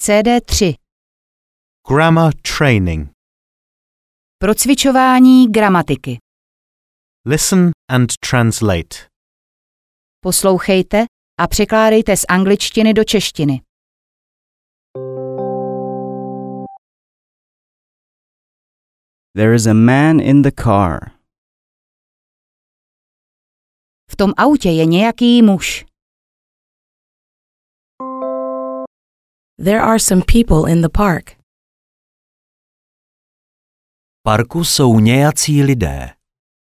CD3. Grammar training. Procvičování gramatiky. Listen and translate. Poslouchejte a překládejte z angličtiny do češtiny. There is a man in the car. V tom autě je nějaký muž. There are some people in the park. V parku jsou nějací lidé.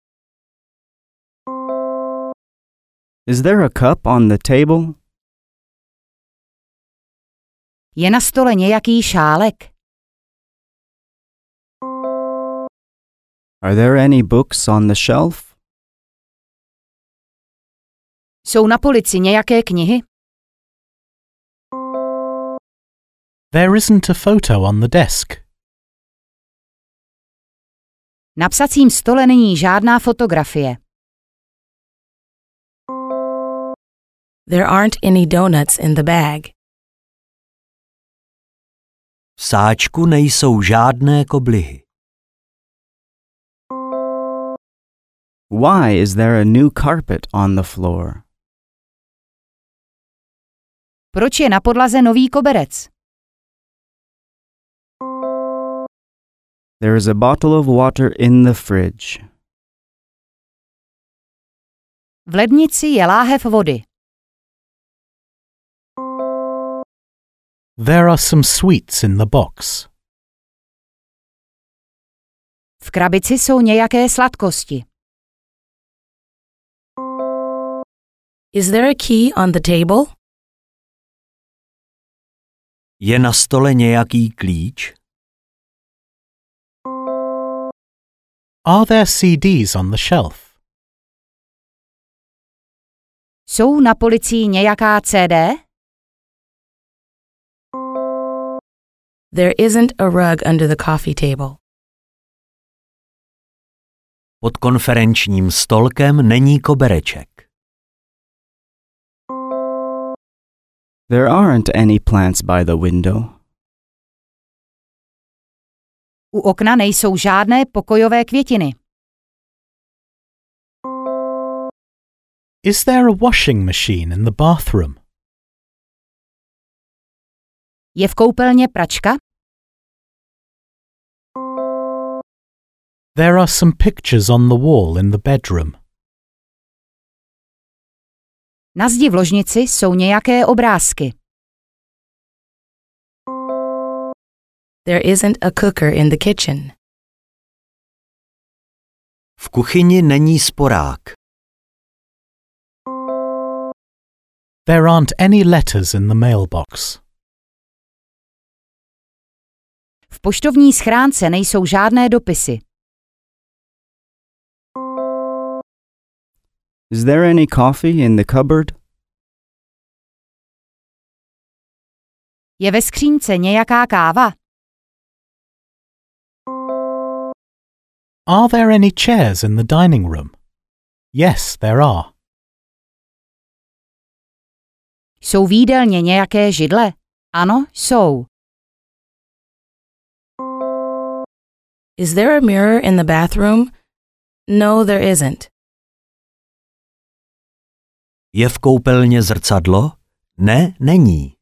Is there a cup on the table? Je na stole nějaký šálek. Are there any books on the shelf? Jsou na polici nějaké knihy. There isn't a photo on the desk. Na psacím stole není žádná fotografie. There aren't any donuts in the bag. V sáčku nejsou žádné koblihy. Why is there a new carpet on the floor? Proč je na podlaze nový koberec? There is a bottle of water in the fridge. V lednici je láhev vody. There are some sweets in the box. V krabici jsou nějaké sladkosti. Is there a key on the table? Je na stole nějaký klíč? Are there CDs on the shelf? Jsou na polici nějaká CD? There isn't a rug under the coffee table. Pod konferenčním stolkem není kobereček. There aren't any plants by the window. U okna nejsou žádné pokojové květiny. Is there a washing machine in the bathroom? Je v koupelně pračka? There are some pictures on the wall in the bedroom. Na zdi v ložnici jsou nějaké obrázky. There isn't a cooker in the kitchen. V kuchyni není sporák. There aren't any letters in the mailbox. V poštovní schránce nejsou žádné dopisy. Is there any coffee in the cupboard? Je ve skřínce nějaká káva? Are there any chairs in the dining room? Yes, there are. Jsou v jídelně nějaké židle? Ano, jsou. Is there a mirror in the bathroom? No, there isn't. Je v koupelně zrcadlo? Ne, není.